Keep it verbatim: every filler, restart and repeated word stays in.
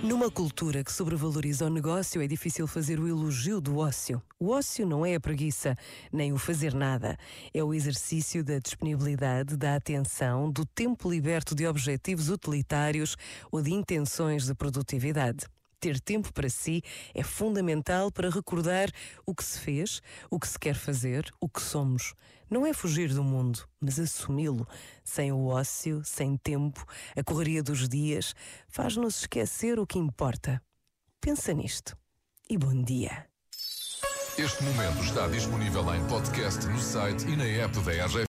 Numa cultura que sobrevaloriza o negócio, é difícil fazer o elogio do ócio. O ócio não é a preguiça, nem o fazer nada. É o exercício da disponibilidade, da atenção, do tempo liberto de objetivos utilitários ou de intenções de produtividade. Ter tempo para si é fundamental para recordar o que se fez, o que se quer fazer, o que somos. Não é fugir do mundo, mas assumi-lo. Sem o ócio, sem tempo, a correria dos dias faz-nos esquecer o que importa. Pensa nisto e bom dia. Este momento está disponível em podcast no site e na app da R G F.